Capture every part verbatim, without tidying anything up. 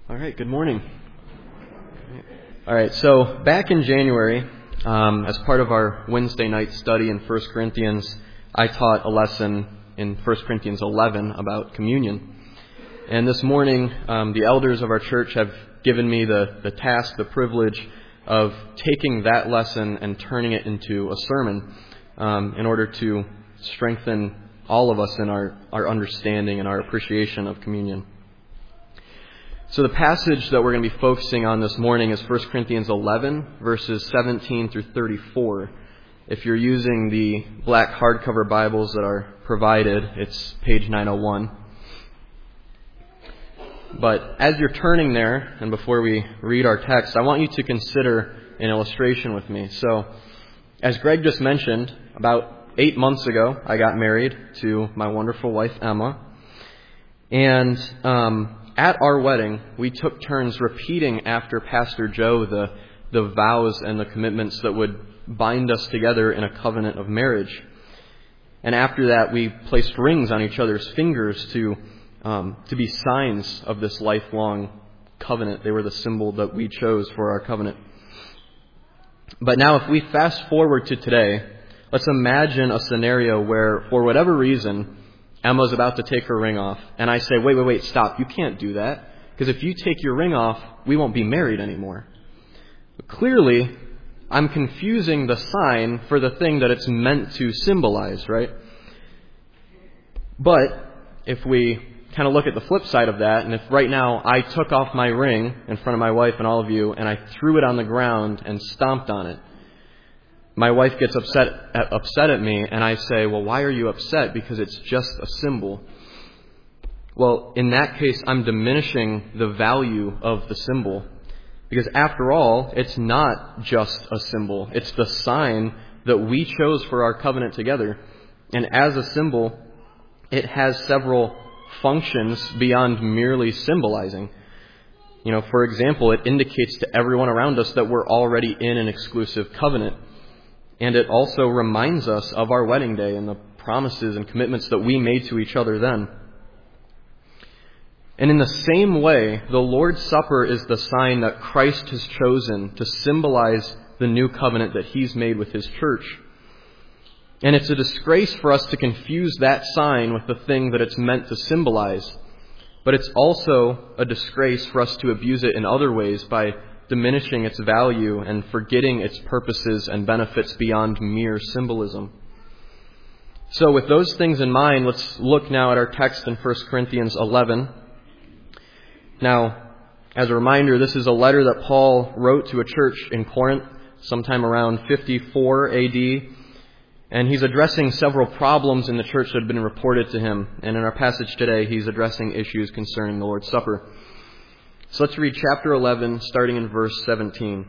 All right, good morning. All right, so back in January, um, as part of our Wednesday night study in First Corinthians, I taught a lesson in First Corinthians eleven about communion. And this morning, um, the elders of our church have given me the, the task, the privilege of taking that lesson and turning it into a sermon um, in order to strengthen all of us in our, our understanding and our appreciation of communion. So the passage that we're going to be focusing on this morning is First Corinthians eleven, verses seventeen through thirty-four. If you're using the black hardcover Bibles that are provided, it's page nine oh one. But as you're turning there, and before we read our text, I want you to consider an illustration with me. So, as Greg just mentioned, about eight months ago, I got married to my wonderful wife, Emma. And um, at our wedding, we took turns repeating after Pastor Joe the, the vows and the commitments that would bind us together in a covenant of marriage. And after that, we placed rings on each other's fingers to um, to be signs of this lifelong covenant. They were the symbol that we chose for our covenant. But now if we fast forward to today, let's imagine a scenario where, for whatever reason, Emma's about to take her ring off, and I say, wait, wait, wait, stop, you can't do that, because if you take your ring off, we won't be married anymore. But clearly, I'm confusing the sign for the thing that it's meant to symbolize, right? But if we kind of look at the flip side of that, and if right now I took off my ring in front of my wife and all of you, and I threw it on the ground and stomped on it, my wife gets upset upset at me, and I say, well, why are you upset? Because it's just a symbol. Well, in that case, I'm diminishing the value of the symbol. Because after all, it's not just a symbol. It's the sign that we chose for our covenant together. And as a symbol, it has several functions beyond merely symbolizing. You know, for example, it indicates to everyone around us that we're already in an exclusive covenant. And it also reminds us of our wedding day and the promises and commitments that we made to each other then. And in the same way, the Lord's Supper is the sign that Christ has chosen to symbolize the new covenant that He's made with His church. And it's a disgrace for us to confuse that sign with the thing that it's meant to symbolize. But it's also a disgrace for us to abuse it in other ways by diminishing its value and forgetting its purposes and benefits beyond mere symbolism. So with those things in mind, let's look now at our text in First Corinthians eleven. Now, as a reminder, this is a letter that Paul wrote to a church in Corinth sometime around fifty-four A D, and he's addressing several problems in the church that have been reported to him. And in our passage today, he's addressing issues concerning the Lord's Supper. So let's read chapter eleven, starting in verse seventeen.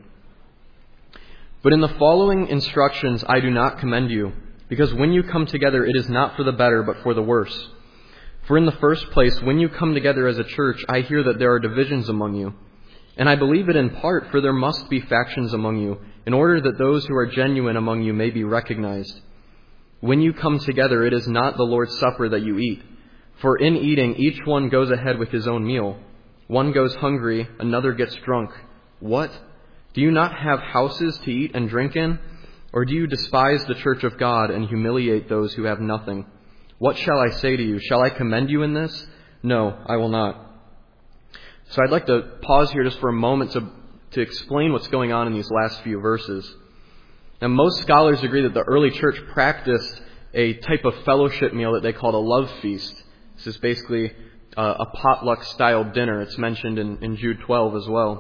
But in the following instructions I do not commend you, because when you come together it is not for the better but for the worse. For in the first place, when you come together as a church, I hear that there are divisions among you. And I believe it in part, for there must be factions among you, in order that those who are genuine among you may be recognized. When you come together, it is not the Lord's Supper that you eat. For in eating, each one goes ahead with his own meal. One goes hungry, another gets drunk. What? Do you not have houses to eat and drink in? Or do you despise the church of God and humiliate those who have nothing? What shall I say to you? Shall I commend you in this? No, I will not. So I'd like to pause here just for a moment to, to explain what's going on in these last few verses. Now, most scholars agree that the early church practiced a type of fellowship meal that they called a love feast. This is basically Uh, a potluck-style dinner. It's mentioned in, in Jude twelve as well.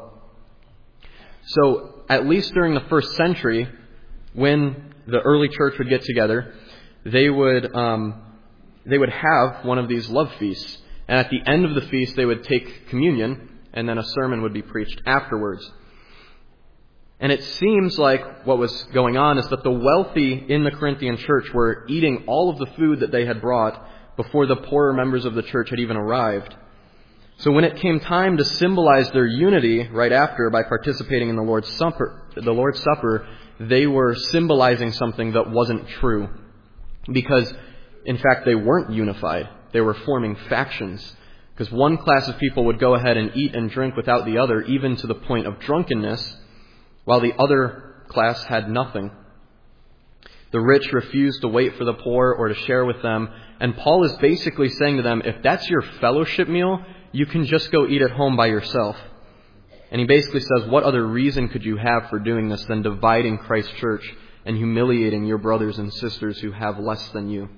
So, at least during the first century, when the early church would get together, they would um, they would have one of these love feasts. And at the end of the feast, they would take communion, and then a sermon would be preached afterwards. And it seems like what was going on is that the wealthy in the Corinthian church were eating all of the food that they had brought before the poorer members of the church had even arrived. So when it came time to symbolize their unity right after by participating in the Lord's Supper, the Lord's Supper, they were symbolizing something that wasn't true. Because, in fact, they weren't unified. They were forming factions. Because one class of people would go ahead and eat and drink without the other, even to the point of drunkenness, while the other class had nothing. The rich refused to wait for the poor or to share with them. And Paul is basically saying to them, if that's your fellowship meal, you can just go eat at home by yourself. And he basically says, what other reason could you have for doing this than dividing Christ's church and humiliating your brothers and sisters who have less than you?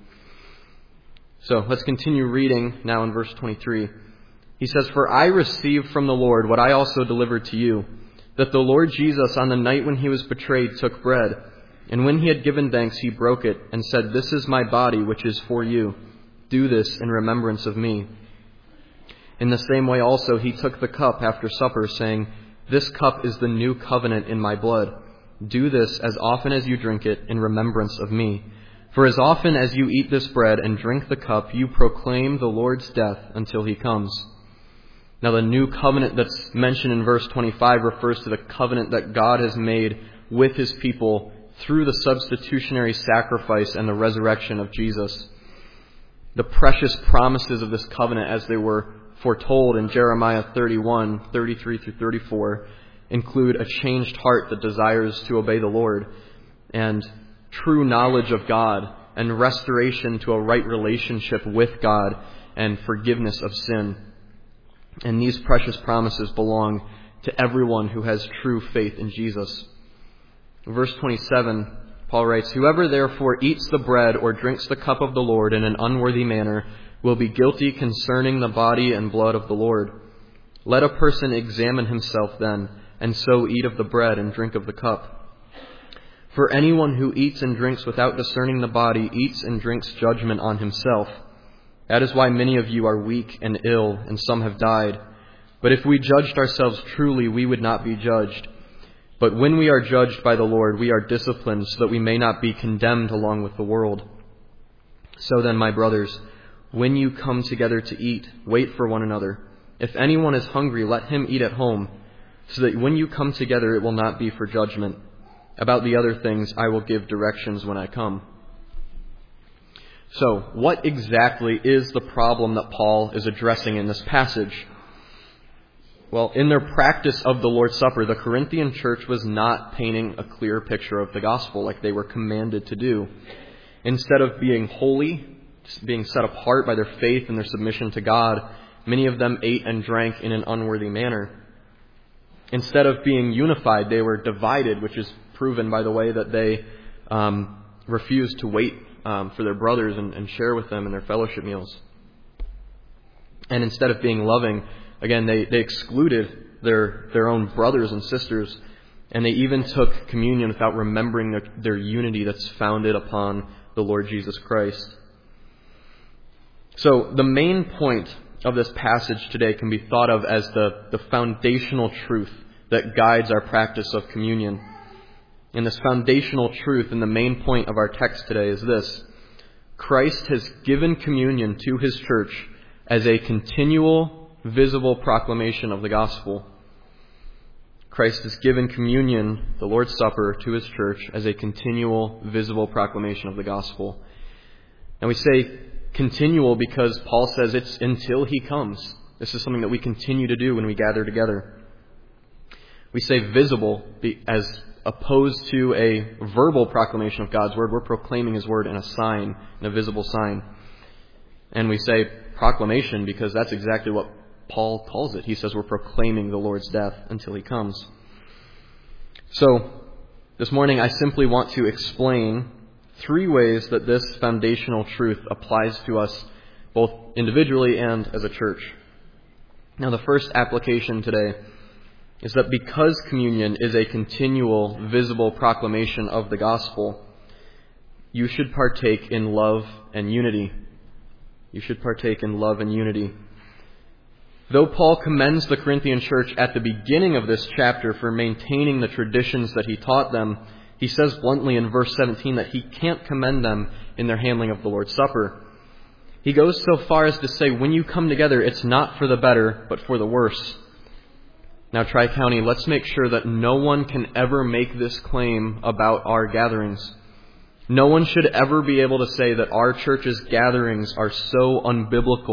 So let's continue reading now in verse twenty-three. He says, for I received from the Lord what I also delivered to you, that the Lord Jesus on the night when he was betrayed took bread, and when he had given thanks he broke it and said, this is my body which is for you. Do this in remembrance of me. In the same way also he took the cup after supper, saying, this cup is the new covenant in my blood. Do this as often as you drink it in remembrance of me. For as often as you eat this bread and drink the cup, you proclaim the Lord's death until he comes. Now the new covenant that's mentioned in verse twenty-five refers to the covenant that God has made with his people through the substitutionary sacrifice and the resurrection of Jesus. The precious promises of this covenant, as they were foretold in Jeremiah thirty-one, thirty-three through thirty-four, include a changed heart that desires to obey the Lord, and true knowledge of God, and restoration to a right relationship with God, and forgiveness of sin. And these precious promises belong to everyone who has true faith in Jesus. Verse twenty-seven, Paul writes, whoever therefore eats the bread or drinks the cup of the Lord in an unworthy manner will be guilty concerning the body and blood of the Lord. Let a person examine himself then, and so eat of the bread and drink of the cup. For anyone who eats and drinks without discerning the body eats and drinks judgment on himself. That is why many of you are weak and ill, and some have died. But if we judged ourselves truly, we would not be judged. But when we are judged by the Lord, we are disciplined so that we may not be condemned along with the world. So then, my brothers, when you come together to eat, wait for one another. If anyone is hungry, let him eat at home, so that when you come together, it will not be for judgment. About the other things, I will give directions when I come. So, what exactly is the problem that Paul is addressing in this passage? Well, in their practice of the Lord's Supper, the Corinthian church was not painting a clear picture of the gospel like they were commanded to do. Instead of being holy, being set apart by their faith and their submission to God, many of them ate and drank in an unworthy manner. Instead of being unified, they were divided, which is proven by the way that they um, refused to wait um, for their brothers and, and share with them in their fellowship meals. And instead of being loving, again, they, they excluded their, their own brothers and sisters, and they even took communion without remembering their, their unity that's founded upon the Lord Jesus Christ. So the main point of this passage today can be thought of as the, the foundational truth that guides our practice of communion. And this foundational truth and the main point of our text today is this: Christ has given communion to his church as a continual, visible proclamation of the gospel. Christ has given communion, the Lord's Supper, to his church as a continual, visible proclamation of the gospel. And we say continual because Paul says it's until he comes. This is something that we continue to do when we gather together. We say visible as opposed to a verbal proclamation of God's word. We're proclaiming his word in a sign, in a visible sign. And we say proclamation because that's exactly what Paul calls it. He says we're proclaiming the Lord's death until he comes. So, this morning I simply want to explain three ways that this foundational truth applies to us both individually and as a church. Now, the first application today is that because communion is a continual, visible proclamation of the gospel, you should partake in love and unity. You should partake in love and unity. Though Paul commends the Corinthian church at the beginning of this chapter for maintaining the traditions that he taught them, he says bluntly in verse seventeen that he can't commend them in their handling of the Lord's Supper. He goes so far as to say, when you come together, it's not for the better, but for the worse. Now, Tri-County, let's make sure that no one can ever make this claim about our gatherings. No one should ever be able to say that our church's gatherings are so unbiblical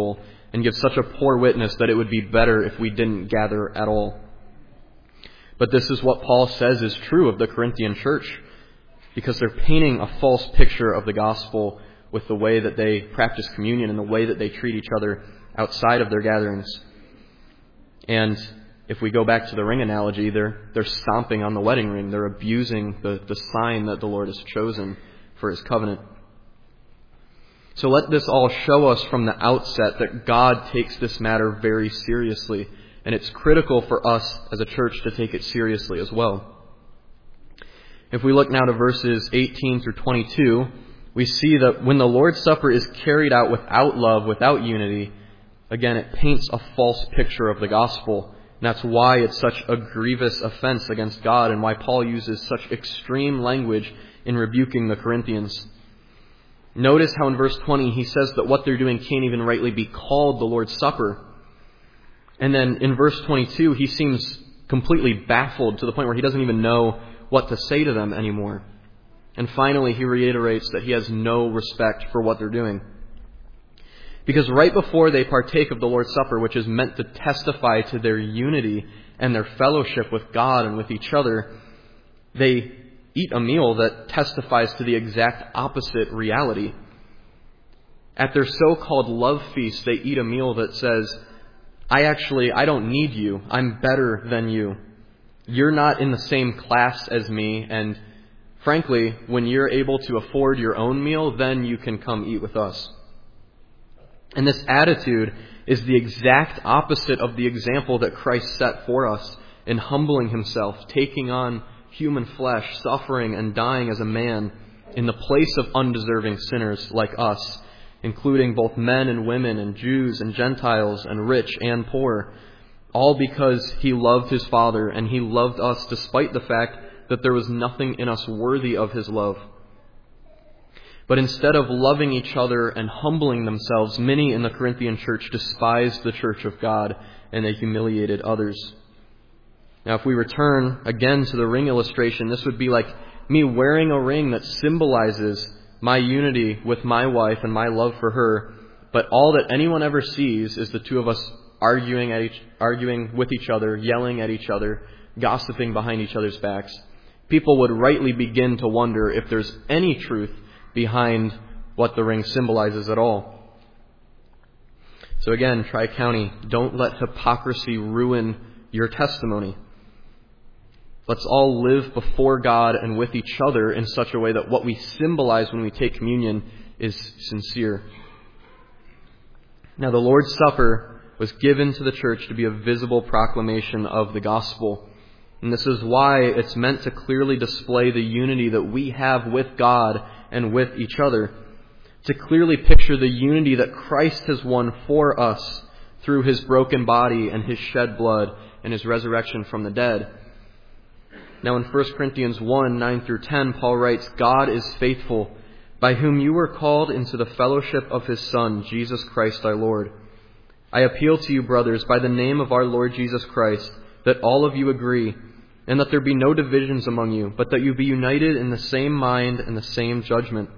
and give such a poor witness that it would be better if we didn't gather at all. But this is what Paul says is true of the Corinthian church, because they're painting a false picture of the gospel with the way that they practice communion and the way that they treat each other outside of their gatherings. And if we go back to the ring analogy, they're they're stomping on the wedding ring. They're abusing the, the sign that the Lord has chosen for His covenant. So let this all show us from the outset that God takes this matter very seriously, and it's critical for us as a church to take it seriously as well. If we look now to verses eighteen through twenty-two, we see that when the Lord's Supper is carried out without love, without unity, again, it paints a false picture of the gospel. And that's why it's such a grievous offense against God and why Paul uses such extreme language in rebuking the Corinthians. Notice how in verse twenty he says that what they're doing can't even rightly be called the Lord's Supper. And then in verse twenty-two he seems completely baffled to the point where he doesn't even know what to say to them anymore. And finally he reiterates that he has no respect for what they're doing. Because right before they partake of the Lord's Supper, which is meant to testify to their unity and their fellowship with God and with each other, they eat a meal that testifies to the exact opposite reality. At their so-called love feast, they eat a meal that says, I actually, I don't need you. I'm better than you. You're not in the same class as me, and frankly, when you're able to afford your own meal, then you can come eat with us. And this attitude is the exact opposite of the example that Christ set for us in humbling Himself, taking on human flesh, suffering and dying as a man in the place of undeserving sinners like us, including both men and women and Jews and Gentiles and rich and poor, all because He loved His Father and He loved us despite the fact that there was nothing in us worthy of His love. But instead of loving each other and humbling themselves, many in the Corinthian church despised the church of God and they humiliated others. Now, if we return again to the ring illustration, this would be like me wearing a ring that symbolizes my unity with my wife and my love for her, but all that anyone ever sees is the two of us arguing at each, arguing with each other, yelling at each other, gossiping behind each other's backs. People would rightly begin to wonder if there's any truth behind what the ring symbolizes at all. So again, Tri-County, don't let hypocrisy ruin your testimony. Let's all live before God and with each other in such a way that what we symbolize when we take communion is sincere. Now, the Lord's Supper was given to the church to be a visible proclamation of the gospel. And this is why it's meant to clearly display the unity that we have with God and with each other. To clearly picture the unity that Christ has won for us through His broken body and His shed blood and His resurrection from the dead. Now in First Corinthians one, nine through ten, Paul writes, God is faithful, by whom you were called into the fellowship of His Son, Jesus Christ our Lord. I appeal to you, brothers, by the name of our Lord Jesus Christ, that all of you agree, and that there be no divisions among you, but that you be united in the same mind and the same judgment.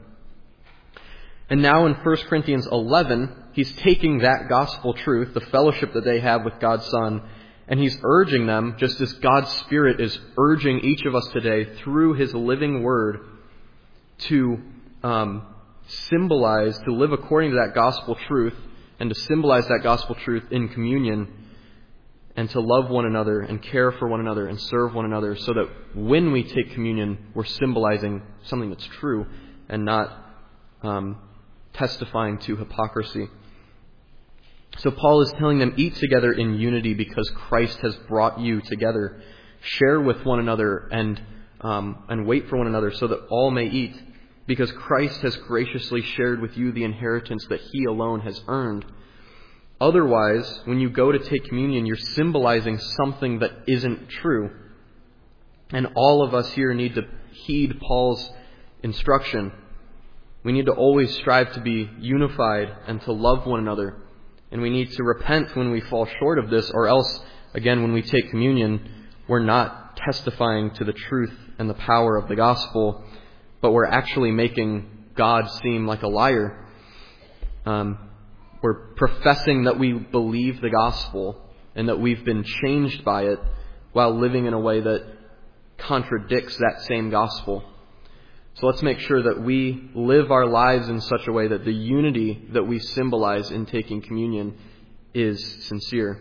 And now in First Corinthians eleven, he's taking that gospel truth, the fellowship that they have with God's Son, and he's urging them, just as God's Spirit is urging each of us today through His living Word, to um, symbolize, to live according to that gospel truth, and to symbolize that gospel truth in communion, and to love one another and care for one another and serve one another, so that when we take communion, we're symbolizing something that's true and not um, testifying to hypocrisy. So Paul is telling them, eat together in unity because Christ has brought you together. Share with one another and um, and wait for one another so that all may eat, because Christ has graciously shared with you the inheritance that He alone has earned. Otherwise, when you go to take communion, you're symbolizing something that isn't true. And all of us here need to heed Paul's instruction. We need to always strive to be unified and to love one another. And we need to repent when we fall short of this, or else, again, when we take communion, we're not testifying to the truth and the power of the gospel, but we're actually making God seem like a liar. Um, We're professing that we believe the gospel and that we've been changed by it while living in a way that contradicts that same gospel. So let's make sure that we live our lives in such a way that the unity that we symbolize in taking communion is sincere.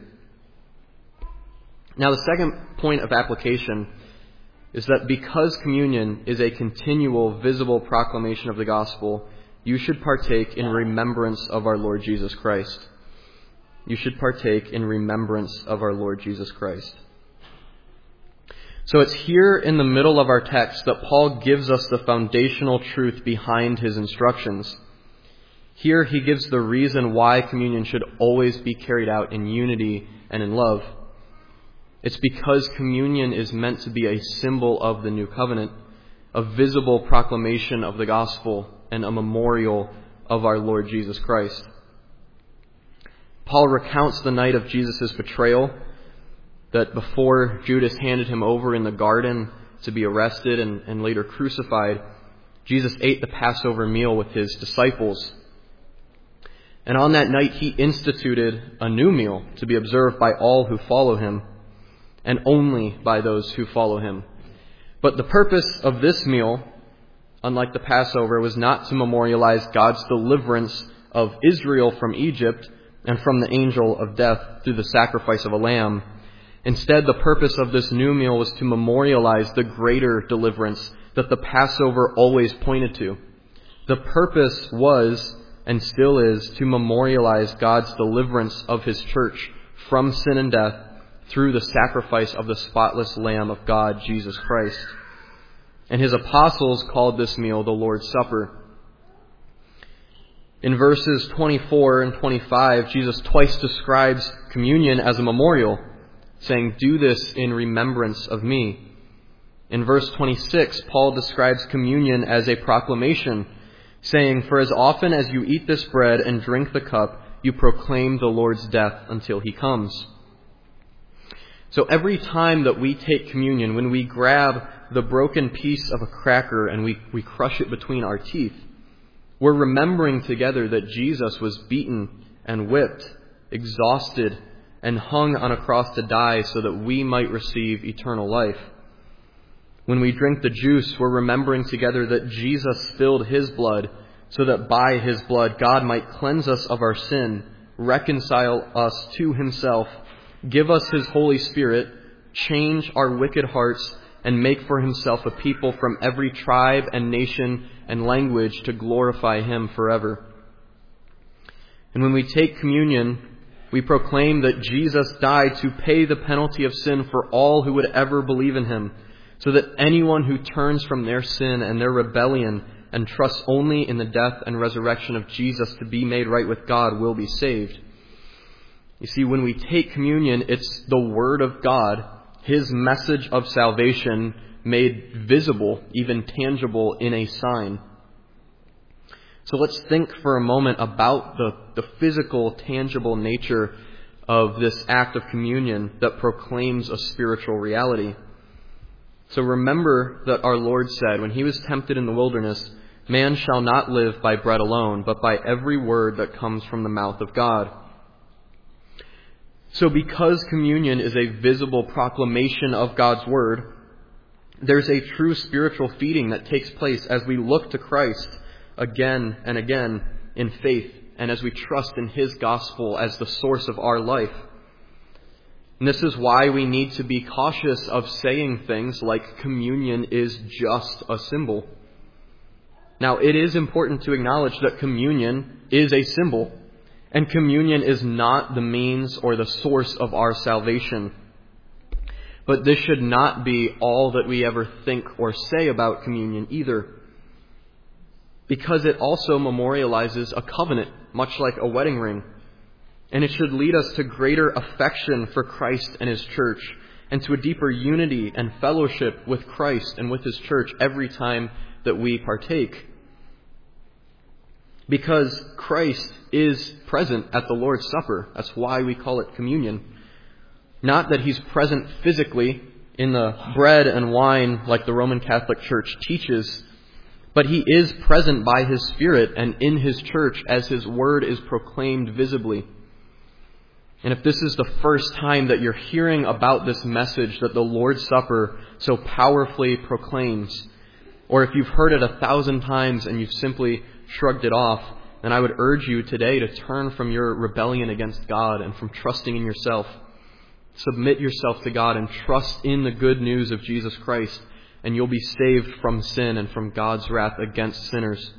Now, the second point of application is that because communion is a continual, visible proclamation of the gospel, you should partake in remembrance of our Lord Jesus Christ. You should partake in remembrance of our Lord Jesus Christ. So it's here in the middle of our text that Paul gives us the foundational truth behind his instructions. Here he gives the reason why communion should always be carried out in unity and in love. It's because communion is meant to be a symbol of the new covenant, a visible proclamation of the gospel, and a memorial of our Lord Jesus Christ. Paul recounts the night of Jesus' betrayal, that before Judas handed him over in the garden to be arrested and, and later crucified, Jesus ate the Passover meal with his disciples. And on that night, he instituted a new meal to be observed by all who follow him, and only by those who follow him. But the purpose of this meal, unlike the Passover, was not to memorialize God's deliverance of Israel from Egypt and from the angel of death through the sacrifice of a lamb. Instead, the purpose of this new meal was to memorialize the greater deliverance that the Passover always pointed to. The purpose was, and still is, to memorialize God's deliverance of his church from sin and death through the sacrifice of the spotless Lamb of God, Jesus Christ. And his apostles called this meal the Lord's Supper. In verses twenty-four and twenty-five, Jesus twice describes communion as a memorial, saying, "Do this in remembrance of me." In verse twenty-six, Paul describes communion as a proclamation, saying, "For as often as you eat this bread and drink the cup, you proclaim the Lord's death until he comes." So every time that we take communion, when we grab the broken piece of a cracker and we, we crush it between our teeth, we're remembering together that Jesus was beaten and whipped, exhausted, and hung on a cross to die so that we might receive eternal life. When we drink the juice, we're remembering together that Jesus spilled his blood so that by his blood God might cleanse us of our sin, reconcile us to himself, give us his Holy Spirit, change our wicked hearts, and make for himself a people from every tribe and nation and language to glorify him forever. And when we take communion, we proclaim that Jesus died to pay the penalty of sin for all who would ever believe in him, so that anyone who turns from their sin and their rebellion and trusts only in the death and resurrection of Jesus to be made right with God will be saved. You see, when we take communion, it's the Word of God, his message of salvation, made visible, even tangible, in a sign. So let's think for a moment about the, the physical, tangible nature of this act of communion that proclaims a spiritual reality. So remember that our Lord said, when he was tempted in the wilderness, "Man shall not live by bread alone, but by every word that comes from the mouth of God." So because communion is a visible proclamation of God's Word, there's a true spiritual feeding that takes place as we look to Christ again and again in faith, and as we trust in his gospel as the source of our life. And this is why we need to be cautious of saying things like communion is just a symbol. Now, it is important to acknowledge that communion is a symbol, and communion is not the means or the source of our salvation. But this should not be all that we ever think or say about communion either, because it also memorializes a covenant, much like a wedding ring. And it should lead us to greater affection for Christ and his church, and to a deeper unity and fellowship with Christ and with his church every time that we partake. Because Christ is present at the Lord's Supper. That's why we call it communion. Not that he's present physically in the bread and wine like the Roman Catholic Church teaches, But He is present by His Spirit and in His church as His word is proclaimed visibly. And if this is the first time that you're hearing about this message that the Lord's Supper so powerfully proclaims, or if you've heard it a thousand times and you've simply shrugged it off, then I would urge you today to turn from your rebellion against God and from trusting in yourself. Submit yourself to God and trust in the good news of Jesus Christ, and you'll be saved from sin and from God's wrath against sinners.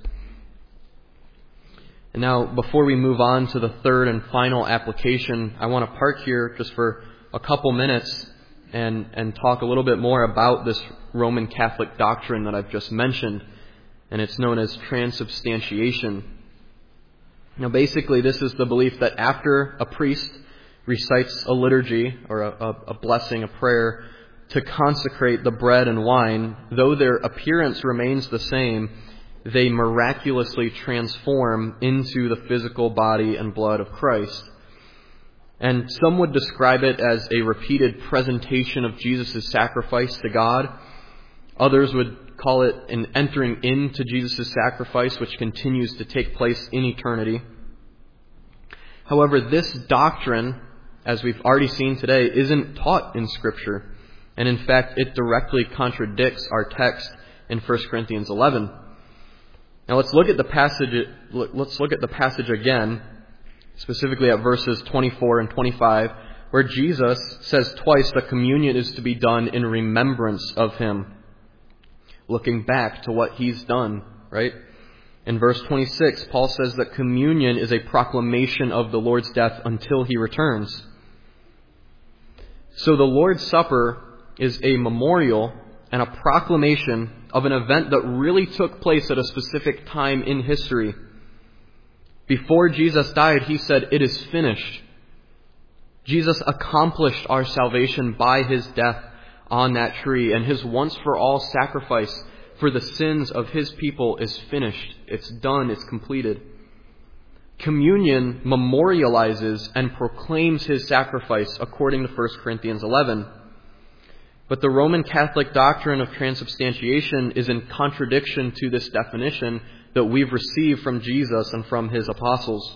And now, before we move on to the third and final application, I want to park here just for a couple minutes and, and talk a little bit more about this Roman Catholic doctrine that I've just mentioned, and it's known as transubstantiation. Now, basically, this is the belief that after a priest recites a liturgy or a, a, a blessing, a prayer, to consecrate the bread and wine, though their appearance remains the same, they miraculously transform into the physical body and blood of Christ. And some would describe it as a repeated presentation of Jesus' sacrifice to God. Others would call it an entering into Jesus' sacrifice, which continues to take place in eternity. However, this doctrine, as we've already seen today, isn't taught in Scripture. And in fact, it directly contradicts our text in First Corinthians eleven. Now let's look at the passage. Let's look at the passage again, specifically at verses twenty-four and twenty-five, where Jesus says twice that communion is to be done in remembrance of Him, looking back to what He's done, right? In verse twenty-six, Paul says that communion is a proclamation of the Lord's death until He returns. So the Lord's Supper is a memorial and a proclamation of an event that really took place at a specific time in history. Before Jesus died, He said, "It is finished." Jesus accomplished our salvation by His death on that tree, and His once-for-all sacrifice for the sins of His people is finished. It's done. It's completed. Communion memorializes and proclaims His sacrifice according to First Corinthians eleven. But the Roman Catholic doctrine of transubstantiation is in contradiction to this definition that we've received from Jesus and from His apostles.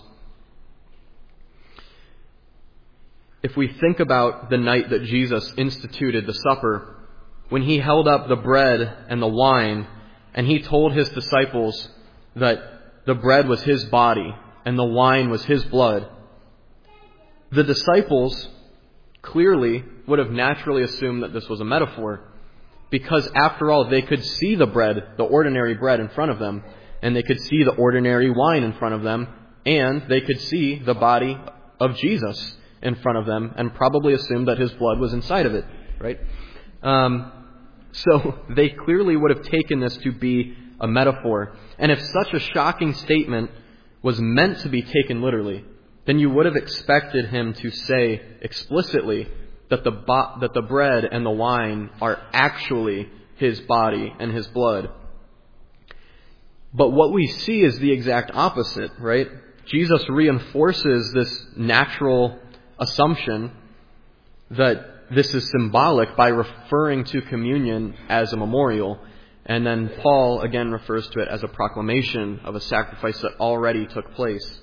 If we think about the night that Jesus instituted the supper, when He held up the bread and the wine, and He told His disciples that the bread was His body and the wine was His blood, the disciples clearly would have naturally assumed that this was a metaphor, because after all, they could see the bread, the ordinary bread in front of them, and they could see the ordinary wine in front of them, and they could see the body of Jesus in front of them, and probably assumed that His blood was inside of it, right? Um, so they clearly would have taken this to be a metaphor. And if such a shocking statement was meant to be taken literally, then you would have expected Him to say explicitly that the bo- that the bread and the wine are actually His body and His blood. But what we see is the exact opposite, right? Jesus reinforces this natural assumption that this is symbolic by referring to communion as a memorial. And then Paul again refers to it as a proclamation of a sacrifice that already took place.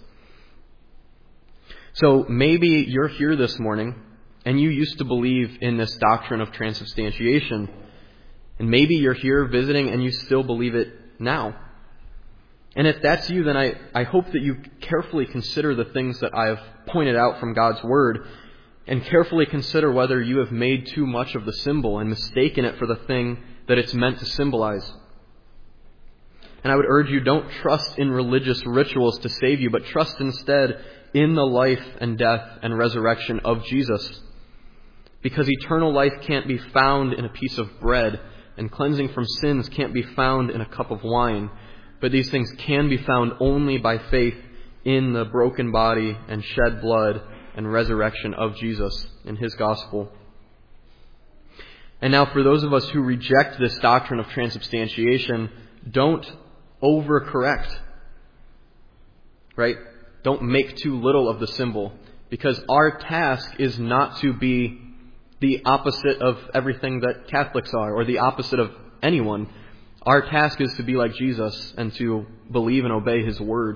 So maybe you're here this morning and you used to believe in this doctrine of transubstantiation. And maybe you're here visiting and you still believe it now. And if that's you, then I, I hope that you carefully consider the things that I have pointed out from God's Word, and carefully consider whether you have made too much of the symbol and mistaken it for the thing that it's meant to symbolize. And I would urge you, don't trust in religious rituals to save you, but trust instead in the life and death and resurrection of Jesus. Because eternal life can't be found in a piece of bread, and cleansing from sins can't be found in a cup of wine. But these things can be found only by faith in the broken body and shed blood and resurrection of Jesus in His gospel. And now for those of us who reject this doctrine of transubstantiation, don't overcorrect. Right? Don't make too little of the symbol. Because our task is not to be the opposite of everything that Catholics are, or the opposite of anyone. Our task is to be like Jesus and to believe and obey His word.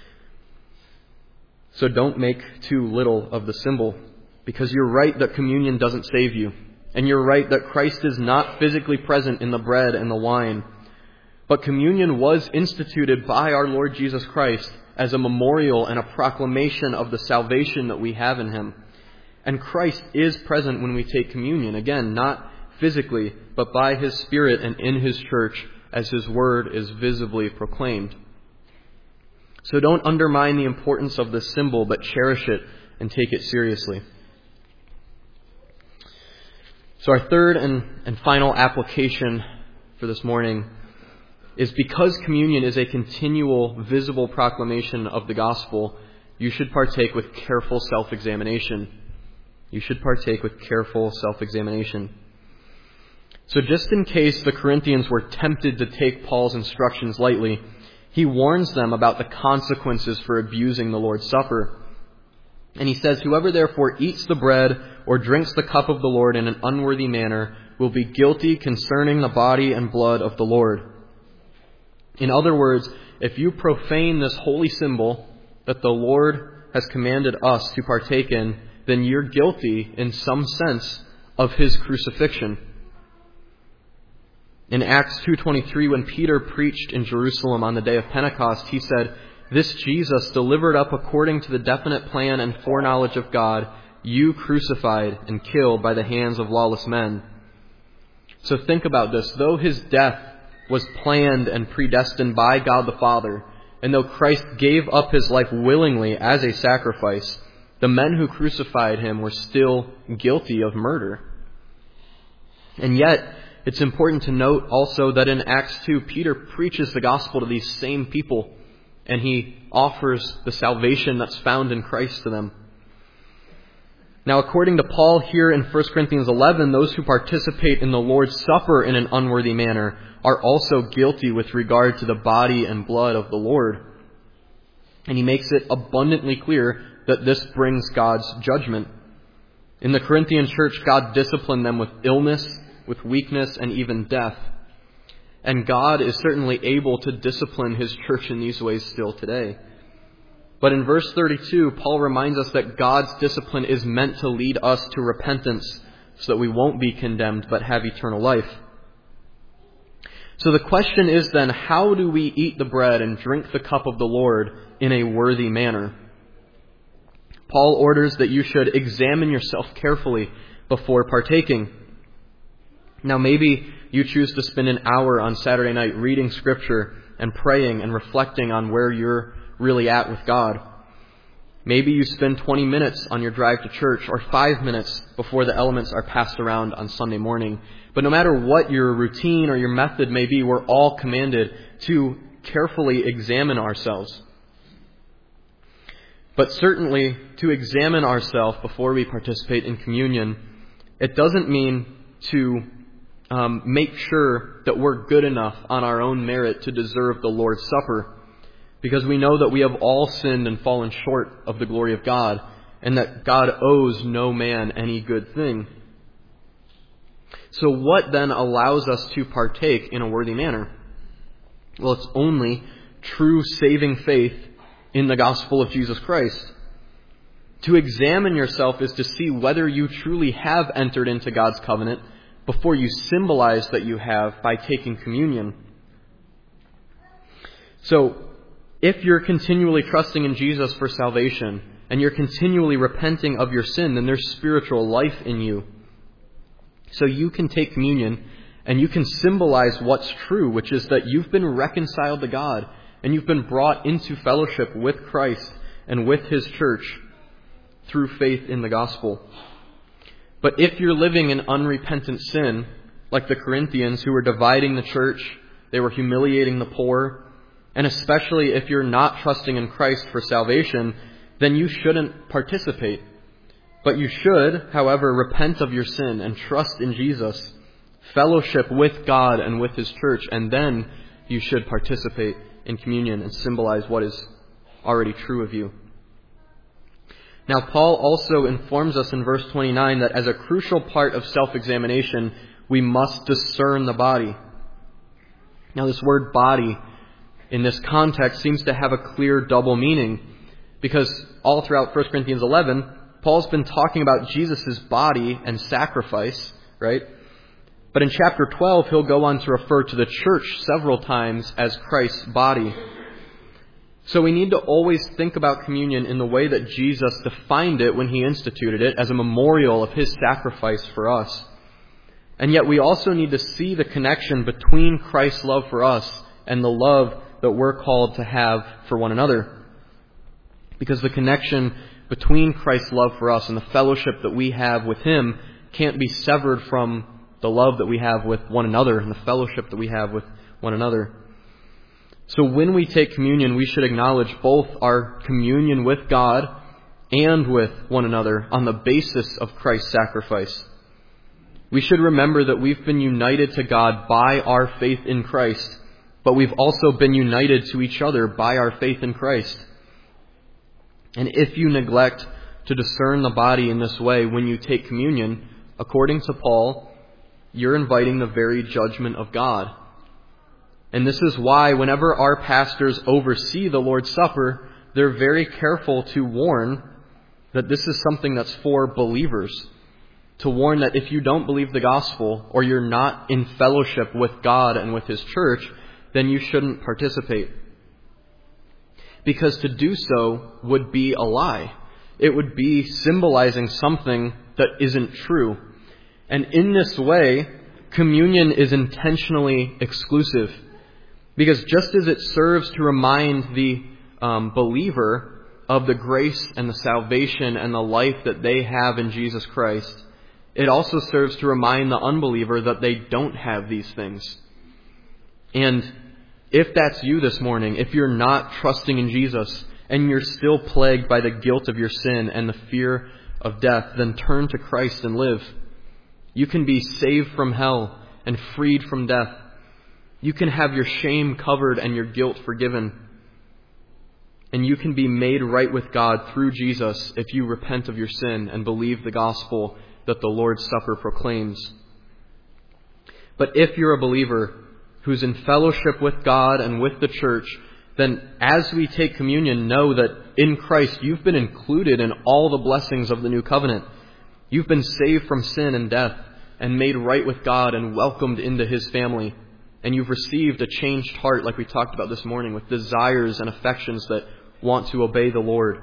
So don't make too little of the symbol, because you're right that communion doesn't save you. And you're right that Christ is not physically present in the bread and the wine. But communion was instituted by our Lord Jesus Christ as a memorial and a proclamation of the salvation that we have in Him. And Christ is present when we take communion. Again, not physically, but by His Spirit and in His church as His word is visibly proclaimed. So don't undermine the importance of this symbol, but cherish it and take it seriously. So our third and, and final application for this morning is, because communion is a continual, visible proclamation of the gospel, you should partake with careful self-examination. You should partake with careful self-examination. So just in case the Corinthians were tempted to take Paul's instructions lightly, he warns them about the consequences for abusing the Lord's Supper. And he says, "Whoever therefore eats the bread or drinks the cup of the Lord in an unworthy manner will be guilty concerning the body and blood of the Lord." In other words, if you profane this holy symbol that the Lord has commanded us to partake in, then you're guilty in some sense of His crucifixion. In Acts two twenty-three, when Peter preached in Jerusalem on the day of Pentecost, he said, "This Jesus, delivered up according to the definite plan and foreknowledge of God, you crucified and killed by the hands of lawless men." So think about this. Though His death was planned and predestined by God the Father, and though Christ gave up His life willingly as a sacrifice, the men who crucified Him were still guilty of murder. And yet, it's important to note also that in Acts two, Peter preaches the gospel to these same people, and he offers the salvation that's found in Christ to them. Now, according to Paul here in First Corinthians eleven, those who participate in the Lord's Supper in an unworthy manner are also guilty with regard to the body and blood of the Lord. And he makes it abundantly clear that this brings God's judgment. In the Corinthian church, God disciplined them with illness, with weakness, and even death. And God is certainly able to discipline His church in these ways still today. But in verse thirty-two, Paul reminds us that God's discipline is meant to lead us to repentance so that we won't be condemned but have eternal life. So the question is then, how do we eat the bread and drink the cup of the Lord in a worthy manner? Paul orders that you should examine yourself carefully before partaking. Now maybe you choose to spend an hour on Saturday night reading Scripture and praying and reflecting on where you're really at with God. Maybe you spend twenty minutes on your drive to church, or five minutes before the elements are passed around on Sunday morning. But no matter what your routine or your method may be, we're all commanded to carefully examine ourselves. But certainly, to examine ourselves before we participate in communion, it doesn't mean to um, make sure that we're good enough on our own merit to deserve the Lord's Supper, because we know that we have all sinned and fallen short of the glory of God, and that God owes no man any good thing. So what then allows us to partake in a worthy manner? Well, it's only true saving faith in the gospel of Jesus Christ. To examine yourself is to see whether you truly have entered into God's covenant before you symbolize that you have by taking communion. So, if you're continually trusting in Jesus for salvation, and you're continually repenting of your sin, then there's spiritual life in you. So you can take communion, and you can symbolize what's true, which is that you've been reconciled to God, and you've been brought into fellowship with Christ and with His church through faith in the gospel. But if you're living in unrepentant sin, like the Corinthians who were dividing the church, they were humiliating the poor, and especially if you're not trusting in Christ for salvation, then you shouldn't participate. But you should, however, repent of your sin and trust in Jesus, fellowship with God and with His church, and then you should participate in communion and symbolize what is already true of you. Now, Paul also informs us in verse twenty-nine that as a crucial part of self-examination, we must discern the body. Now, this word body in this context seems to have a clear double meaning, because all throughout First Corinthians eleven, Paul's been talking about Jesus' body and sacrifice, right? But in chapter twelve, he'll go on to refer to the church several times as Christ's body. So we need to always think about communion in the way that Jesus defined it when he instituted it, as a memorial of his sacrifice for us. And yet we also need to see the connection between Christ's love for us and the love that we're called to have for one another. Because the connection between Christ's love for us and the fellowship that we have with him can't be severed from the love that we have with one another and the fellowship that we have with one another. So when we take communion, we should acknowledge both our communion with God and with one another on the basis of Christ's sacrifice. We should remember that we've been united to God by our faith in Christ, but we've also been united to each other by our faith in Christ. And if you neglect to discern the body in this way when you take communion, according to Paul, you're inviting the very judgment of God. And this is why whenever our pastors oversee the Lord's Supper, they're very careful to warn that this is something that's for believers. To warn that if you don't believe the gospel, or you're not in fellowship with God and with his church, then you shouldn't participate. Because to do so would be a lie. It would be symbolizing something that isn't true. And in this way, communion is intentionally exclusive. Because just as it serves to remind the um, believer of the grace and the salvation and the life that they have in Jesus Christ, it also serves to remind the unbeliever that they don't have these things. And if that's you this morning, if you're not trusting in Jesus and you're still plagued by the guilt of your sin and the fear of death, then turn to Christ and live. You can be saved from hell and freed from death. You can have your shame covered and your guilt forgiven. And you can be made right with God through Jesus if you repent of your sin and believe the gospel that the Lord's Supper proclaims. But if you're a believer who's in fellowship with God and with the church, then as we take communion, know that in Christ you've been included in all the blessings of the new covenant. You've been saved from sin and death and made right with God and welcomed into his family. And you've received a changed heart, like we talked about this morning, with desires and affections that want to obey the Lord.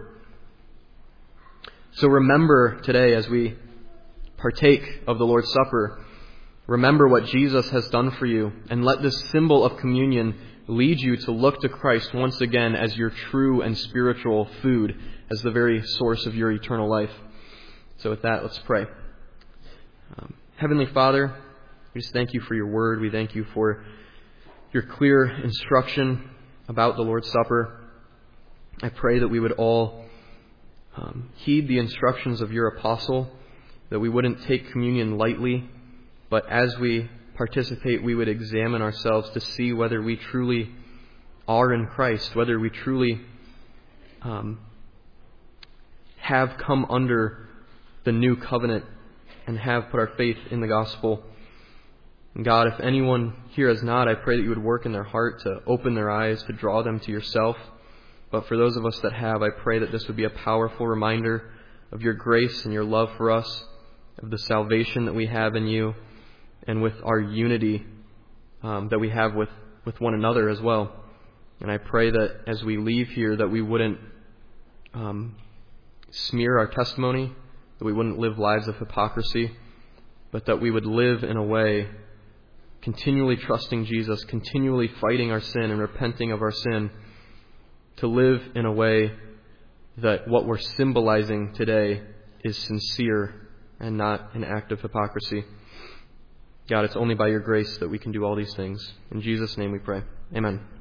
So remember today, as we partake of the Lord's Supper, remember what Jesus has done for you, and let this symbol of communion lead you to look to Christ once again as your true and spiritual food, as the very source of your eternal life. So with that, let's pray. Um, Heavenly Father, we just thank you for your word. We thank you for your clear instruction about the Lord's Supper. I pray that we would all um, heed the instructions of your apostle, that we wouldn't take communion lightly, but as we participate, we would examine ourselves to see whether we truly are in Christ, whether we truly um, have come under the new covenant and have put our faith in the gospel. And God, if anyone here has not, I pray that you would work in their heart to open their eyes, to draw them to yourself. But for those of us that have, I pray that this would be a powerful reminder of your grace and your love for us, of the salvation that we have in you, and with our unity um, that we have with, with one another as well. And I pray that as we leave here, that we wouldn't um, smear our testimony, that we wouldn't live lives of hypocrisy, but that we would live in a way continually trusting Jesus, continually fighting our sin and repenting of our sin, to live in a way that what we're symbolizing today is sincere and not an act of hypocrisy. God, it's only by your grace that we can do all these things. In Jesus' name we pray. Amen.